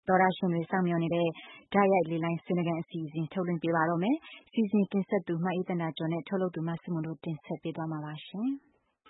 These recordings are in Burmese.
သောတရှင်တွေစောင့်မျှော်နေတဲ့တိုက်ရိုက်လေလိုင်းဆွေးနွေးခန်းအစီအစဉ်ထုတ်လွှင့်ပေးပါတော့မယ်။စီစဉ်တင်ဆက်သူမအေးသန္တာကျော်နဲ့ထုတ်လုပ်သူမဆုမွန်တို့တင်ဆက်ပေးသွားမှာပါရှင်။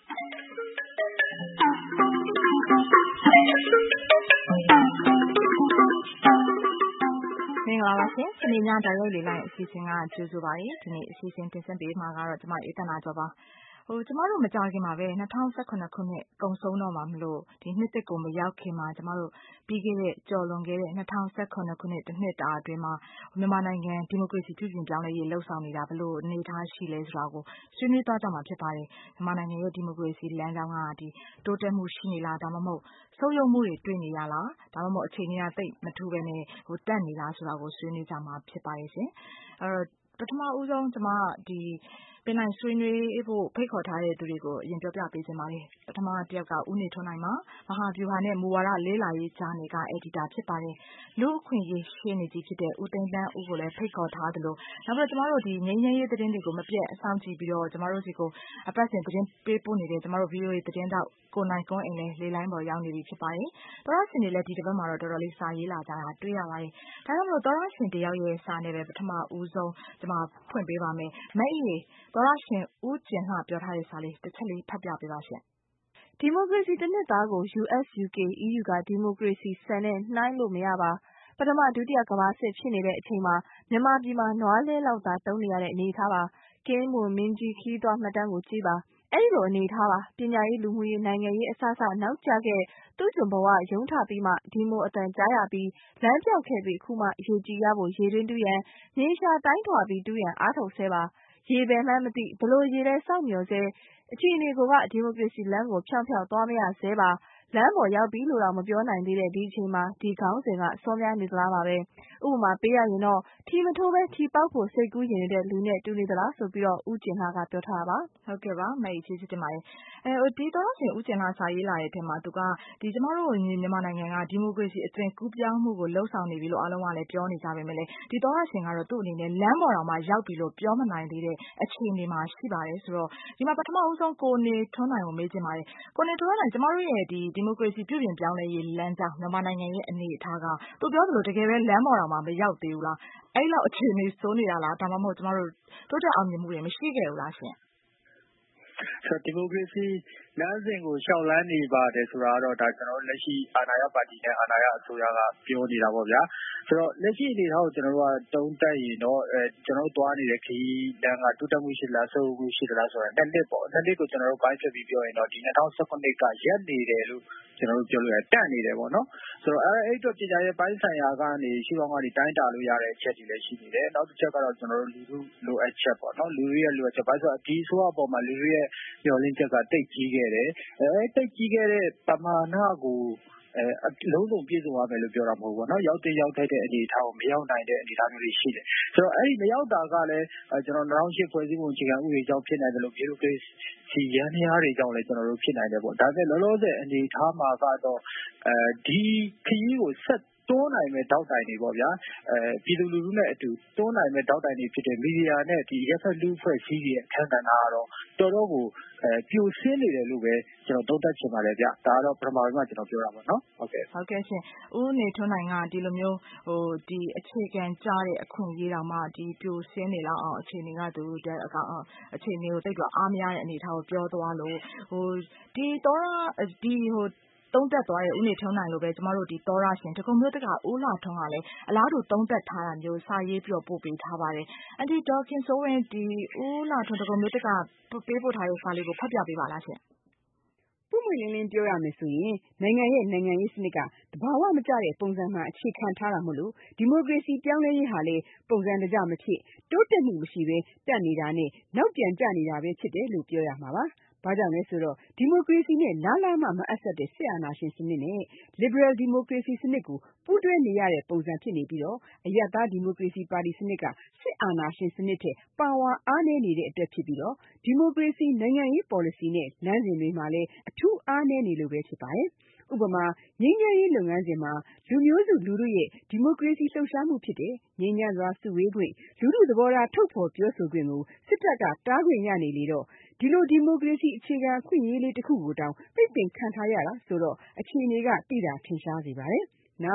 မင်္ဂလာပါရှင်။စနေညတိုက်ရိုက်လေလိုင်းအစီအစဉ်ကကြိုဆိုပါရစေ။ဒီနေ့အစီအစဉ်တင်ဆက်ပေးမှာကတော့ကျွန်မအေးသန္တာကျော်ပါ။ကျမတို့မကြောက်ခင်မှာပဲ2018ခုနှစ်ကုန်ဆုံးတော့မှာမလို့ဒီနှစ်သက်ကိုမရောက်ခင်မှာကျမတို့ပြီးခဲ့တဲ့ကြော်လွန်ခဲ့တဲ့2018ခုနှစ်တစ်နှစ်တာအတွင်းမှာမြန်မာနိုင်ငံဒီမိုကရေစီပြုပြင်ပြောင်းလဲရေးလှုပ်ဆောင်နေတာဘလို့အနေထားရှိလဲဆိုတာကိုဆွေးနွေးသွားကြမှာဖြစ်ပါတယ်။မြန်မာနိုင်ငံရဲ့ဒီမိုကရေစီလမ်းကြောင်းကတိုးတက်မှုရှိနေလားဒါမှမဟုတ်ဆုတ်ယုတ်မှုတွေတွေ့နေရလားဒါမှမဟုတ်အခြေအနေကသိပ်မထူးပဲနဲ့တက်နေလားဆိုတာကိုဆွေးနွေးကြမှာဖြစ်ပါတယ်ရှင်။ပထမဦးဆုံးကျွန်မပင်နိုင်ဆွေးနွေးဖို့ဖိတ်ခေါ်ထားတဲ့သူတွေကိုအရင်ပြောပြပေးချင်ပါတယ်။ပထမတစ်ယောက်ကဦးနေထွန်းနိုင်ပါမဟာဗျူဟာနဲ့မူဝါဒလေးလာရေးဂျာနယ်ကအက်ဒီတာဖြစ်ပါတယ်။လူအခွင့်အရေးရှင်းနေကြီးဖြစ်တဲ့ဦးသိန်းတန်းဦးကိုလည်းဖိတ်ခေါ်ထားသလိုနောက်ပြီးတော့ကျမတို့ငြိမ်းချမ်းရေးသတင်းတွေကိုမပြတ်အဆောင်ကြည့်ပြီးတော့ကျမတို့စီကိုအပတ်စဉ်သတင်းပေးပို့နေတဲ့ကျမတို့ VOA သတင်းတောက်ကိုနိုင်ကွန်းအိမ်လည်းလေလိုင်းပေါ်ရောက်နေပြီဖြစ်ပါတယ်။သောရရှင်တွေလည်းဒီတစ်ပတ်မှာတော့တော်တော်လေးစာရေးလာကြတာတွေ့ရပါတယ်။ဒါကြောင့်မလို့သောရရှင်တယောက်ရဲ့စာနဲ့ပဲပထမဦးဆုံးကျမဖွင့်ပေးပါမယ်။မအေးသောရရှင်ဦးကျင်လှပြောထားတဲ့စာလေးတစ်ချက်လေးဖတ်ပြပေးပါရှင်။ဒီမိုကရေစီတစ်နှစ်သားကို US, UK, EU ကဒီမိုကရေစီစံနဲ့နှိုင်းလို့မရပါ။ပထမဒုတိယကမ္ဘာစစ်ဖြစ်နေတဲ့အချိန်မှာမြန်မာပြည်မှာနွားလဲလောက်သာတုံးနေရတဲ့အနေအထားပါ။ကင်းမွန်မင်းကြီးခီးသွားမှတ်တမ်းကိုကြည့်ပါ။အဲ့ဒီလိုအနေထားပါပညာရေးလူမှုရေးနိုင်ငံရေးအစစနောက်ကျခဲ့သူ့ကျွန်ဘဝရုံးထပြီးမှဒီမိုအတန်ကြားရပြီးလမ်းပြောက်ခဲ့ပြီးခုမှရေကြည်ရဖို့ရေတွင်းတူးရန်မြေရှာတိုင်းထွာပြီးတူးရန်အားထုတ်ဆဲပါရေပယ်မှန်းမသိဘလို့ရေလဲစောင့်မျှော်ဆဲအခြေအနေကဒီမိုကရေစီလမ်းကိုဖြောင်းသွားမရဆဲပါလမ်းပေါ်ရောက်ပြီလို့တော့မပြောနိုင်သေးတဲ့ဒီအချိန်မှာဒီခေါင်းစဉ်ကစောများနေသလားပါပဲဥပမာပေးရရင်တော့ထီမထိုးပဲထီပေါက်ဖို့စိတ်ကူးရင်နေတဲ့လူနဲ့တူနေသလားဆိုပြီးတော့ဦးကျင်လှကပြောထားပါဟုတ်ကဲ့ပါမအေးကျေးဇူးတင်ပါတယ်ဒီတော့ရှင်ဦးကျင်လှစာရေးလာတဲ့အထက်မှာသူကကျမတို့မြန်မာနိုင်ငံကဒီမိုကရေစီအသွင်ကူးပြောင်းမှုကိုလှုပ်ဆောင်နေပြီလို့အားလုံးကလည်းပြောနေကြပါမယ်လေဒီတော့ရှင်ကတော့သူ့အနေနဲ့လမ်းပေါ်တော်မှာရောက်ပြီလို့ပြောမနိုင်သေးတဲ့အခြေအနေမှာရှိပါတယ်ဆိုတော့ဒီမှာပထမဦးဆုံးကိုနေထွန်းနိုင်ကိုမေးချင်ပါတယ်ကိုနေထွန်းနိုင်ကျမတို့ရဲ့ဒီမိုကရေစီပြုပြင်ပြောင်းလဲရေးလမ်းကြောင်းမြန်မာနိုင်ငံရဲ့အနေအထားကသူပြောသလိုတကယ်ပဲလမ်းပေါ်တော်မှာမရောက်သေးဘူးလားအဲ့လောက်အခြေအနေဆိုးနေတာလားဒါမှမဟုတ်ကျမတို့တိုးတက်အောင်မြင်မှုတွေမရှိခဲ့ဘူးလားရှင်ဒီမိုကရေစီလမ်းစဉ်ကိုရှောက်လန်းနေပါတယ်ဆိုတာကတော့ဒါကျွန်တော်လက်ရှိအာဏာရပါတီနဲ့အာဏာရအစိုးရကပြောနေတာပေါ့ဗျာဆိုတော့လက်ရှိအနေထားကိုကျွန်တော်တို့ကတုံးတက်ရင်တော့ကျွန်တော်တို့သွားနေတဲ့ခရီးလမ်းကတိုးတက်မှုရှိလားဆိုးမှုရှိသလားဆိုတာနှစ်နှစ်ပေါ့နှစ်နှစ်ကိုကျွန်တော်တို့ပိုင်းဖြတ်ပြီးပြောရင်တော့ဒီ2019ကရက်နေတယ်လို့ကျွန်တော်တို့ပြောလို့ရတက်နေတယ်ပေါ့နော်ဆိုတော့အဲ့အတွက်ပညာရေးပိုင်းဆိုင်ရာကနေရှုထောင့်ကနေတိုင်းတာလို့ရတဲ့အချက်တွေလည်းရှိနေတယ်နောက်တစ်ချက်ကတော့ကျွန်တော်တို့လူထုလိုအပ်ချက်ပေါ့နော်လူတွေရဲ့လိုအပ်ချက်ဘာလို့ဆိုတော့ဒီအစိုးရအပေါ်မှာလူတွေရဲ့မျှော်လင့်ချက်ကတိတ်ကြီးခဲ့တယ်တိတ်ကြီးခဲ့တဲ့ပမာဏကိုလုံးစုံပြည့်စုံရမယ်လို့ပြောတာမဟုတ်ဘူးเนาะရောက်တဲ့ရောက်တဲ့အနေအထားကိုမရောက်နိုင်တဲ့အနေအထားမျိုးတွေရှိတယ်ဆိုတော့အဲ့ဒီမရောက်တာကလည်းကျွန်တော်2008ဖွဲ့စည်းပုံအခြေခံဥပဒေကြောင့်ဖြစ်နိုင်တယ်လို့ပြည်သူ့ကိစီရန်များတွေကြောင့်လည်းကျွန်တော်တို့ဖြစ်နိုင်တယ်ပေါ့ဒါပေမဲ့လောလောဆယ်အနေအထားမှာကတော့ဒီခရီးကိုဆက်တွန်းနိုင်မဲ့တောက်တိုင်တွေပေါ့ဗျာပြည်သူလူထုနဲ့အတူတွန်းနိုင်မဲ့တောက်တိုင်တွေဖြစ်တဲ့မီဒီယာနဲ့ဒီရက်ဖက်လူဖွဲ့စည်းရဲ့အခမ်းအနားကတော့တော်တော်ကိုပြိုဆင်းနေတယ်လို့ပဲကျွန်တော်သုံးသပ်ချင်ပါတယ်ဗျဒါကတော့ပထမဆုံးကျွန်တော်ပြောတာပါเนาะဟုတ်ကဲ့ရှင်ဦးနေထွန်းနိုင်ကဒီလိုမျိုးဒီအခြေခံကြားတဲ့အခွင့်အရေးတောင်မှဒီပြိုဆင်းနေလောက်အောင်အခြေအနေကသူအခြေအနေကိုတိတ်တော့အားမရတဲ့အနေအထားကိုပြောသွားလို့ဒီသုံးသက်သွားတဲ့ဦးနေထွန်းနိုင်လိုပဲကျမတို့ဒီသောရရှင်တကုံမျိုးတကဦးလှထွန်းကလည်းအလားတူသုံးသက်ထားတာမျိုးစာရေးပြီးတော့ပို့ပေးထားပါတယ်အန်တီဒေါ်ခင်စိုးဝင်းဒီဦးလှထွန်းတကုံမျိုးတကပေးပို့ထားတဲ့စာလေးကိုဖတ်ပြပေးပါလားရှင်ပွင့်ပွင့်လင်းလင်းပြောရမယ်ဆိုရင်နိုင်ငံရေးစနစ်ကတဘာဝမကျတဲ့ပုံစံမှာအခြေခံထားတာမို့လို့ဒီမိုကရေစီပြောင်းလဲရေးဟာလေပုံစံတကျမဖြစ်တိုးတက်မှုမရှိဘဲတက်နေတာနဲ့နောက်ပြန်ကျနေတာပဲဖြစ်တယ်လို့ပြောရမှာပါဘာကြောင့်လဲဆိုတော့ဒီမိုကရေစီနဲ့လားလားမှမအပ်ဆက်တဲ့စစ်အာဏာရှင်စနစ်နဲ့ Liberal Democracy စနစ်ကိုပူးတွဲနေရတဲ့ပုံစံဖြစ်နေပြီးတော့အရပ်သားဒီမိုကရေစီပါတီစနစ်ကစစ်အာဏာရှင်စနစ်ထက်ပါဝါအားနည်းနေတဲ့အတွက်ဖြစ်ပြီးတော့ဒီမိုကရေစီနိုင်ငံရေးပေါ်လစီနဲ့လမ်းစဉ်တွေမှာလည်းအထူးအားနည်းနေလို့ပဲဖြစ်ပါတယ်ဥပမာငြိမ်းချမ်းရေးလုပ်ငန်းစဉ်မှာလူမျိုးစုလူထုရဲ့ဒီမိုကရေစီလှုပ်ရှားမှုဖြစ်တဲ့ငြိမ်းချမ်းစွာစုဝေးခွင့်လူထုသဘောထားထုတ်ဖော်ပြောဆိုခွင့်ကိုစစ်တပ်ကတားခွင့်ရနေလေတော့ဒီလိုဒီမိုကရေစီအခြေခံအခွင့်အရေးလေးတစ်ခုကိုတောင်ပိတ်ပင်ခံထားရတာဆိုတော့အခြေအနေကသိတာထင်ရှားစေပါတယ်နောက်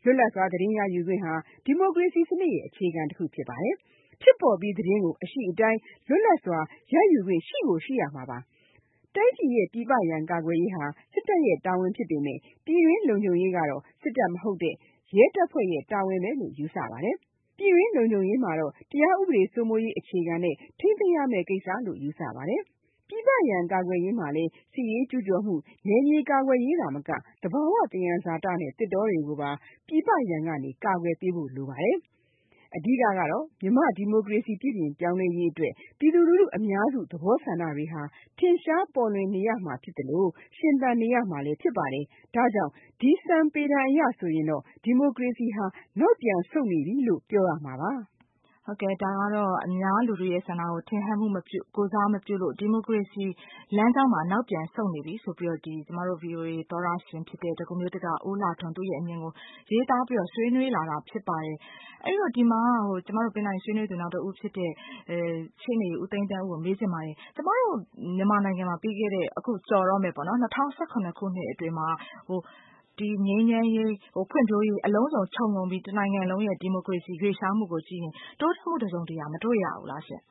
လွတ်လပ်စွာသတင်းရယူခွင့်ဟာဒီမိုကရေစီစနစ်ရဲ့အခြေခံတစ်ခုဖြစ်ပါတယ်။ဖြစ်ပေါ်ပြီးသတင်းကိုအရှိအတိုင်းလွတ်လပ်စွာရယူခွင့်ရှိကိုရှိရမှာပါ။တိုင်းပြည်ရဲ့ပြည်ပရန်ကာကွယ်ရေးဟာစစ်တပ်ရဲ့တာဝန်ဖြစ်ပေမဲ့ပြည်တွင်းလုံခြုံရေးကတော့စစ်တပ်မဟုတ်တဲ့ရဲတပ်ဖွဲ့ရဲ့တာဝန်ပဲလို့ယူဆပါတယ်။ပြည်တွင်းလုံခြုံရေးမှာတော့တရားဥပဒေစိုးမိုးရေးအခြေခံနဲ့ထိန်းသိမ်းရမယ့်ကိစ္စလို့ယူဆပါတယ်။ပြည်ပရန်ကာကွယ်ရေးမှာလည်းစစ်ရေးကျူးကျော်မှုနယ်မြေကာကွယ်ရေးသာမကတဘာဝသယံဇာတနဲ့သစ်တောတွေကိုပါပြည်ပရန်ကနေကာကွယ်ပေးဖို့လိုပါတယ်။အဓိကတော့မြန်မာဒီမိုကရေစီပြည်ပြင်ပြောင်းလဲရေးအတွက်ပြည်သူလူထုအများစုသဘောဆန္ဒတွေဟာထင်ရှားပေါ်လွင်နေရမှာဖြစ်တယ်လို့ရှင်သန်နေရမှာလည်းဖြစ်ပါတယ်။ဒါကြောင့်ဒီစံပေတံအရဆိုရင်တော့ဒီမိုကရေစီဟာနောက်ပြန်ဆုတ်နေပြီလို့ပြောရမှာပါ။ဟုတ်ကဲ့ဒါကတော့အများလူထုရဲ့ဆန္ဒကိုထင်ဟပ်မှုမပြုကိုစားမပြုလို့ဒီမိုကရေစီလမ်းကြောင်းမှာနောက်ပြန်ဆုတ်နေပြီဆိုပြီးတော့ကျမတို့ VOA သောရရှင်ဖြစ်တဲ့တက္ကသိုလ်တက္ကဦးလာထွန်းသူ့ရဲ့အမြင်ကိုရေးသားပြီးတော့ဆွေးနွေးလာတာဖြစ်ပါတယ်။အဲ့တော့ဒီမှာကျမတို့ပြင်နိုင်ဆွေးနွေးသူနောက်တစ်ဦးဖြစ်တဲ့ရှင်းနေဦးသိန်းတန်းဦးကိုမေးချင်ပါတယ်။ကျမတို့မြန်မာနိုင်ငံမှာပြီးခဲ့တဲ့အခုကြော်တော့မယ်ပေါ့နော်2018ခုနှစ်အတွင်းမှာဒီငြိမ်းချမ်းရေးဖွံ့ဖြိုးရေးအလုံးစုံခြုံငုံပြီးတနိုင်ငံလုံးရဲ့ဒီမိုကရေစီရွေ့လျားမှုကိုကြည့်ရင်တိုးတက်မှုတစုံတရာမတွေ့ရဘူးလားရှင်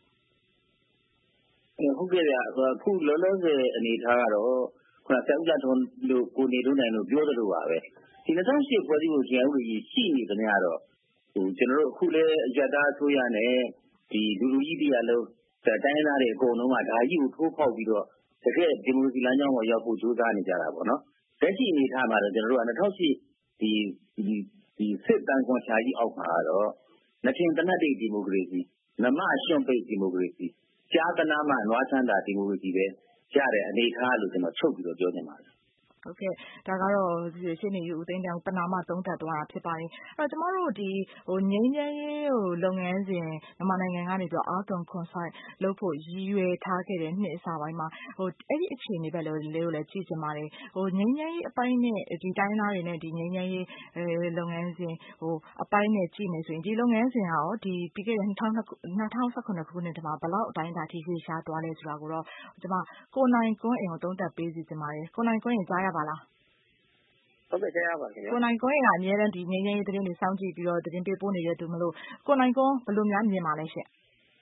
။ဟုတ်ကဲ့ဗျာအခုလောလောဆယ်အနေထားကတော့ခုနဆရာဦးလာထွန်းတို့ကိုနေတို့နိုင်လို့ပြောသလိုပါပဲဒီ2008ဖွဲ့စည်းပုံအခြေခံဥပဒေကြီးရှိနေသမျှတော့ကျွန်တော်တို့အခုလည်းအကြတားအစိုးရနဲ့ဒီလူလူကြီးတရားလုံးတိုင်းသားတွေအကုန်လုံးကဒါကြီးကိုထိုးဖောက်ပြီးတော့တကယ်ဒီမိုကရေစီလမ်းကြောင်းပေါ်ရောက်ဖို့ကြိုးစားနေကြတာပေါ့နော်လက်ရှိအနေထားမှာတော့ကျွန်တော်တို့က2008ဒီစစ်တမ်းခွန်ရှာကြီးအောက်မှာတော့နှစ်ချင်းတနတ်တိတ်ဒီမိုကရေစီနမရွှွန့်ပိတ်ဒီမိုကရေစီကြားသနာမှနွားချမ်းသာဒီမိုကရေစီပဲရတဲ့အနေထားလို့ကျွန်တော်ချုပ်ပြီးတော့ပြောနေပါတယ်ဟုတ်ကဲ့ဒါကတော့ရှင်းနေဦးသိန်းတန်းပဏာမသုံးသပ်သွားတာဖြစ်ပါတယ်အဲ့တော့ကျမတို့ဒီငြိမ်းချမ်းရေးလုပ်ငန်းစဉ်မြန်မာနိုင်ငံကနေပြီးတော့အာသွန်ခွန်ဆိုင်လုပ်ဖို့ရည်ရွယ်ထားခဲ့တဲ့နှစ်အစပိုင်းမှာအဲ့ဒီအခြေအနေပဲလို့လည်းကြည့်ချင်ပါတယ်ငြိမ်းချမ်းရေးအပိုင်းနဲ့ဒီတိုင်းသားတွေနဲ့ဒီငြိမ်းချမ်းရေးလုပ်ငန်းစဉ်အပိုင်းနဲ့ကြည့်မယ်ဆိုရင်ဒီလုပ်ငန်းစဉ်ကရောဒီပြီးခဲ့တဲ့2019ခုနှစ်မှာဘယ်လောက်အတိုင်းအတာထိရွေးရှားသွားလဲဆိုတာကိုတော့ကျွန်မကိုနိုင်ကွန်းအိမ်ကိုသုံးသပ်ပေးစီချင်ပါတယ်ကိုနိုင်ကွန်းအိမ်ကြားရပါလားဟုတ်ကဲ့ကြားရပါခင်ဗျာကိုနိုင်ကွန်းကအများအားဒီငြိမ်းချမ်းရေးသတင်းတွေစောင့်ကြည့်ပြီးတော့သတင်းပေးပို့နေတဲ့သူမလို့ကိုနိုင်ကွန်းဘယ်လိုများမြင်ပါလဲရှင့်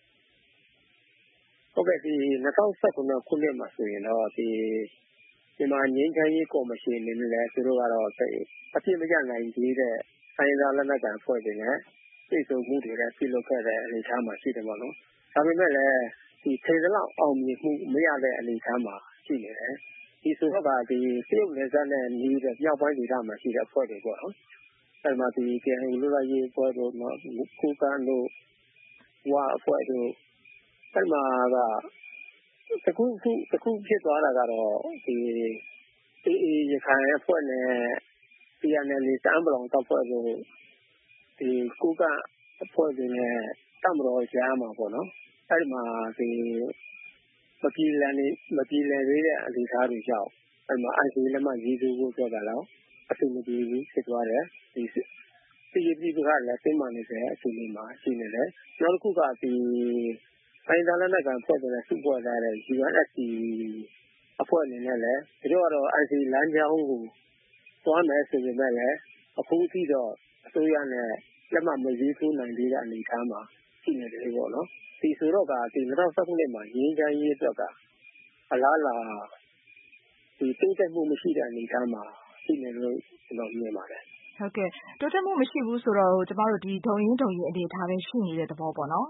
ဟုတ်ကဲ့ဒီ2019ခုနှစ်မှာဆိုရင်တော့ဒီမြန်မာငြိမ်းချမ်းရေးကော်မရှင်အနေနဲ့လည်းသူတို့ကတော့အပြည့်မကျနိုင်သေးတဲ့ဆိုင်ရာလက်နက်ကိုင်အဖွဲ့တွေနဲ့ပြည်စုံမှုတွေနဲ့ပြုလုပ်ခဲ့တဲ့အနေအထားမှာရှိတယ်ပေါ့နော်ဒါပေမဲ့လည်းဒီထေရလောက်အောင်မြင်မှုမရတဲ့အနေအထားမှာရှိနေတယ်ဒီဆိုတော့ဒီတရုတ်နယ်စပ်နဲ့နီးတဲ့မြောက်ပိုင်းဒေသမှာရှိတဲ့အဖွဲ့တွေပေါ့နော်အဲဒီမှာဒီပြန်လူလာရေးအဖွဲ့တို့နော်ကိုကန်းတို့ဝါအဖွဲ့တို့အဲဒီမှာကတခုဖြစ်သွားတာကတော့ဒီအေးရခိုင်အဖွဲ့နဲ့ PNL စံပလောင်တပ်ဖွဲ့တို့ဒီကိုကန်းအဖွဲ့တွေနဲ့တမတော်ကြားမှာပေါ့နော်အဲဒီမှာဒီမပြေလည်သေးတဲ့အနေအထားတွေကြောင့်အဲဒီမှာ ICA လက်မှတ်ရေးထိုးဖို့ပြောတာတော့အဆင်မပြေဘူးဖြစ်သွားတယ်ဒီပြည်ပြည်ကလည်းသိမှန်နေတဲ့အချိန်လေးမှာရှိနေတယ်နောက်တစ်ခုကဒီတိုင်းဒေသနဲ့ကံဖွဲ့တဲ့စုဖွဲ့လာတဲ့ UNSC အဖွဲ့အနေနဲ့လည်းသူတို့ကတော့ ICA လမ်းကြောင်းကိုသွားမယ်ဆိုပေမဲ့လည်းအခုထိတော့အစိုးရနဲ့လက်မှတ်မရေးထိုးနိုင်သေးတဲ့အနေအထားမှာရှိနေတယ်ပေါ့နော်ဒီဆိုတော့ကဒီ2019ခုနှစ်မှာရင်းချမ်းရေးအတွက်ကအလားလာဒီတိုးတက်မှုမရှိတဲ့အနေအထားမှာရှိနေလို့ကျွန်တော်မြင်ပါတယ်ဟုတ်ကဲ့တိုးတက်မှုမရှိဘူးဆိုတော့ကျမတို့ဒီဒုံရင်းအနေအထားပဲရှိနေတဲ့သဘောပေါ့နော်